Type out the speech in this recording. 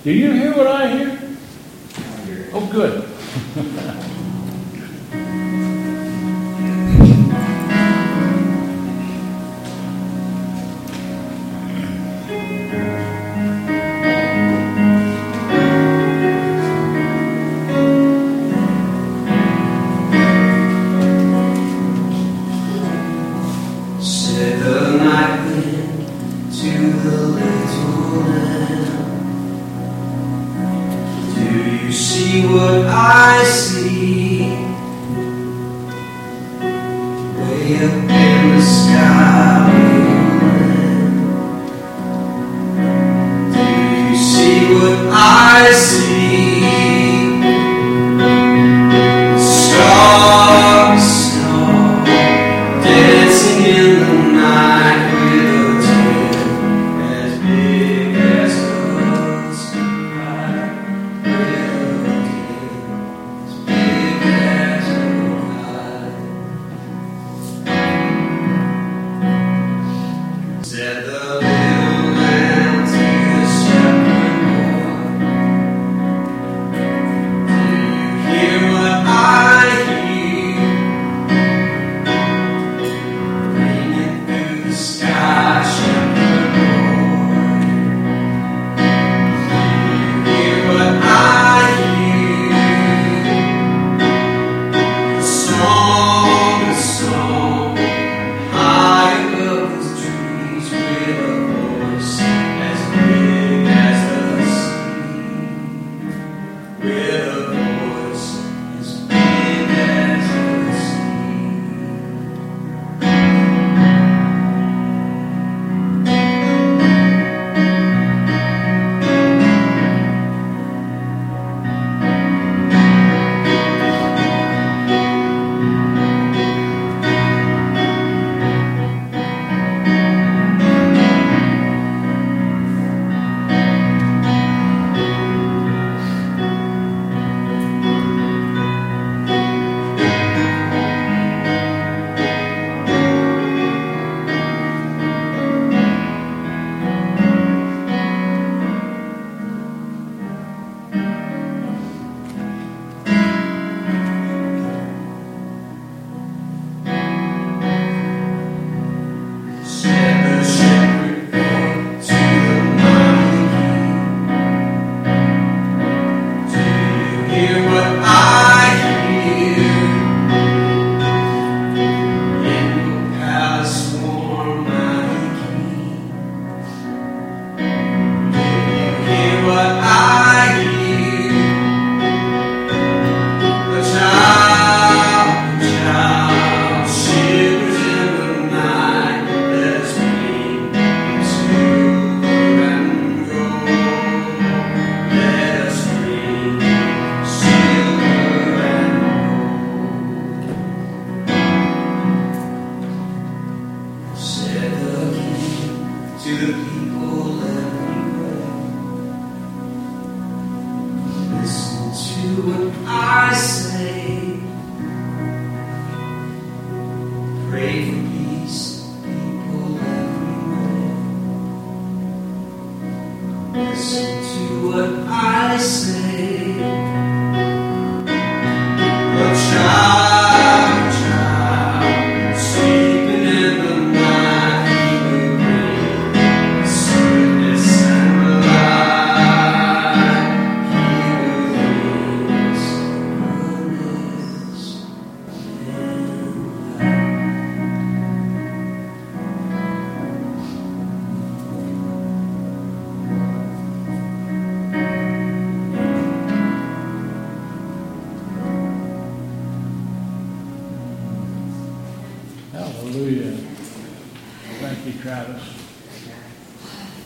Do you hear what I hear? Oh, good. Said the night wind to the little lamb, do you see what I see? Way up in the sky, do you see what I see? Stars, dancing in the night with a tail as big as a sky. With a tail as big as a kite. Said the little lamb to the shepherd boy, do you hear what I hear? Ringing through the sky, shepherd boy. Do you hear what I hear? A song, high above the trees, with a voice as big as the sea. With a voice as big as the sea. Said the shepherd boy to the mighty king, do you hear what I hear? In your palace warm, mighty king, do you hear what I hear? The child shivers in the night. Let's bring silver and gold. Let us bring silver and gold. Said the king to the people everywhere, listen to what I say. Pray for peace, people everywhere. Listen to what I say. A child, sleeping in the night, he will bring sweetness and light. He will bring goodness and light. Hallelujah. Thank you, Travis.